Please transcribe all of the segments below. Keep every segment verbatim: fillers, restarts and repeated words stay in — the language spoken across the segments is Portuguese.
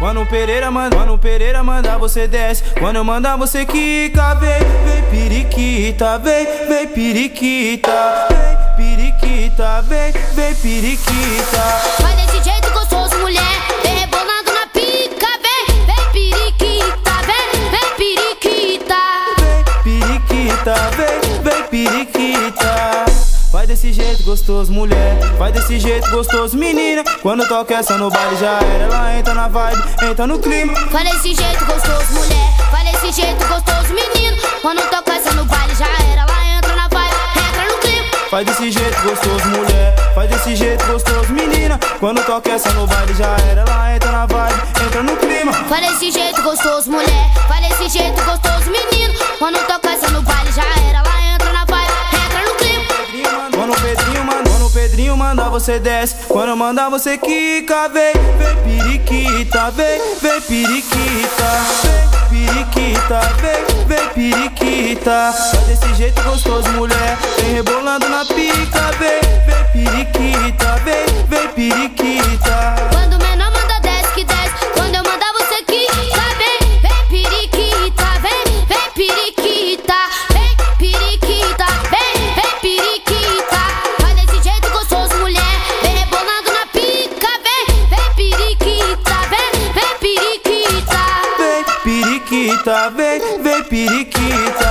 Mano Pereira manda, Mano Pereira manda, você desce. Quando eu mandar você quica, vem, vem periquita, vem, vem periquita, vem periquita, vem, vem periquita. Vai desse jeito gostoso, mulher, vem rebolando na pica, vem, vem periquita, vem, vem periquita, vem periquita, vem, vem periquita. Vai desse jeito gostoso, mulher, vai desse jeito gostoso, menina. Quando toca essa no baile já era, ela entra na vibe, entra no clima. Vai desse jeito gostoso, mulher, vai desse jeito gostoso, menino. Quando toca essa no baile já era, ela entra na vibe, entra no clima. Vai desse jeito gostoso, mulher, vai desse jeito gostoso, menina. Quando toca essa no baile já era, ela entra na vibe, entra no clima. Vai desse jeito gostoso, mulher, vai desse jeito gostoso, menino. Quando toca essa no baile já era, ela entra na vibe, entra no clima. Quando o Pedrinho manda, quando o Pedrinho manda, você desce. Quando eu mandar você quica, vem, vem periquita, vem, vem periquita, vem periquita, vem, vem periquita. Vai desse jeito gostoso, mulher, vem rebolando na pica, vem, vem periquita, vem, vem periquita. Quando o menor manda desce que desce, quando eu mandar você quica, vem, vem periquita, vem, vem periquita, vem periquita, vem, vem periquita. Vai desse jeito gostoso, mulher, vem rebolando na pica, vem, vem periquita, vem, vem periquita, vem periquita, vem, vem periquita.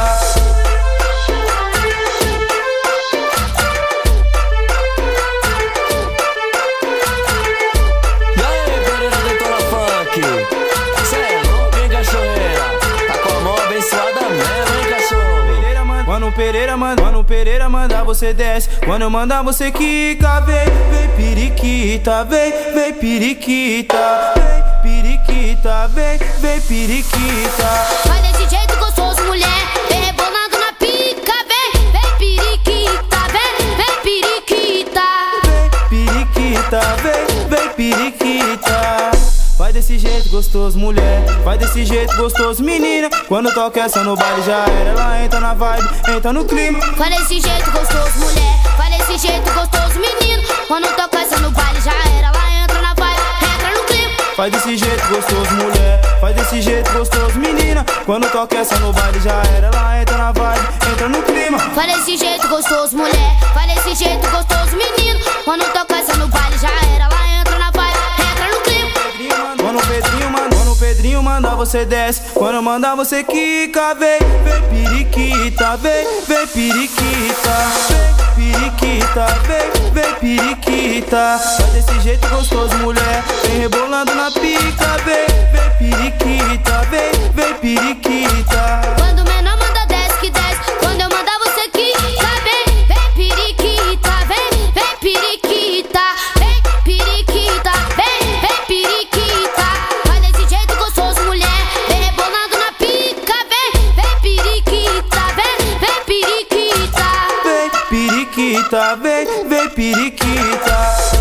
Mano Pereira manda, Mano Pereira manda, você desce. Quando eu mandar você quica, vem, vem periquita, vem, vem periquita, vem periquita, vem, vem periquita. vai desse jeito gostoso, mulher, vem rebolando na pica, vem, vem periquita, vem, vem periquita, vem periquita, vem, vem periquita. Vai desse jeito gostoso, mulher, vai desse jeito gostoso, menina. Quando toca essa no baile já era, ela entra na vibe, entra no clima. vai desse jeito gostoso, mulher, vai desse jeito gostoso, menino. Quando toca essa no baile já era, ela entra na vibe, entra no clima. Vai desse jeito gostoso, mulher, vai desse jeito gostoso, menina. Quando toca essa no baile já era, ela entra na vibe, entra no clima. vai desse jeito gostoso, mulher, vai desse jeito gostoso, menino. Quando toca essa no baile já era, ela entra na vibe, entra no clima. Quando o Pedrinho manda, quando o Pedrinho manda, você desce. Quando eu mandar você quica, vem, vem periquita, vem, vem periquita, vem periquita, vem, vem periquita. Vai desse jeito gostoso, mulher, vem rebolando na pica, vem, vem periquita, vem, vem periquita. Quando o menor manda desce que desce, quando eu mandar você quica, vem, vem periquita, vem, vem periquita, vem periquita, vem, vem periquita. vai desse jeito gostoso, mulher, vem rebolando na pica, vem, vem periquita, vem, vem periquita, vem periquita, vem, vem periquita.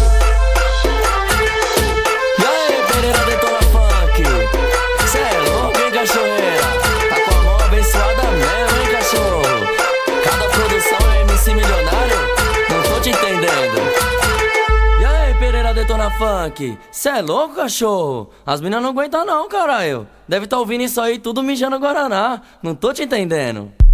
E aí, Pereira Detona Funk, cê é louco, hein, cachoeira? Tá com a mão abençoada mesmo, hein, cachorro? Cada produção é M C milionário? Não tô te entendendo. E aí, Pereira Detona Funk, cê é louco, cachorro? As minas não aguentam não, caralho. Deve tá ouvindo isso aí tudo mijando Guaraná. Não tô te entendendo.